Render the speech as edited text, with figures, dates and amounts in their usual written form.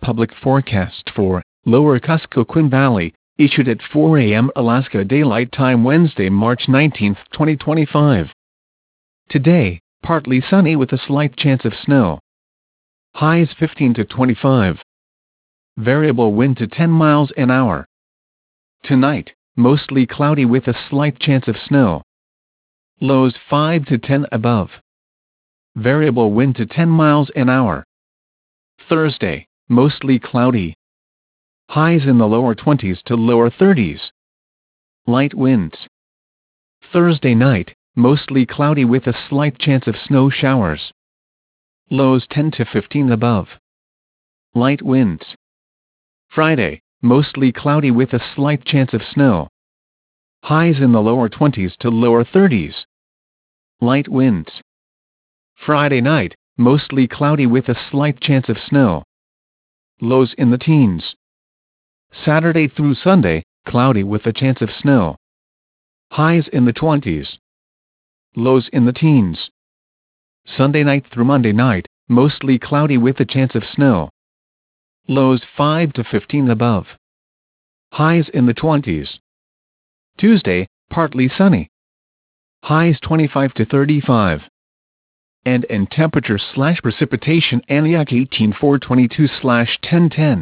Public forecast for Lower Kuskokwim Valley, issued at 4 a.m. Alaska Daylight Time Wednesday, March 19, 2025. Today, partly sunny with a slight chance of snow. Highs 15 to 25. Variable wind to 10 miles an hour. Tonight, mostly cloudy with a slight chance of snow. Lows 5 to 10 above. Variable wind to 10 miles an hour. Thursday, mostly cloudy. Highs in the lower 20s to lower 30s. Light winds. Thursday night, mostly cloudy with a slight chance of snow showers. Lows 10 to 15 above. Light winds. Friday, mostly cloudy with a slight chance of snow. Highs in the lower 20s to lower 30s. Light winds. Friday night, mostly cloudy with a slight chance of snow. Lows in the teens. Saturday through Sunday, cloudy with a chance of snow. Highs in the 20s. Lows in the teens. Sunday night through Monday night, mostly cloudy with a chance of snow. Lows 5 to 15 above. Highs in the 20s. Tuesday, partly sunny. Highs 25 to 35. And temperature/precipitation Aniak 18 422/1010.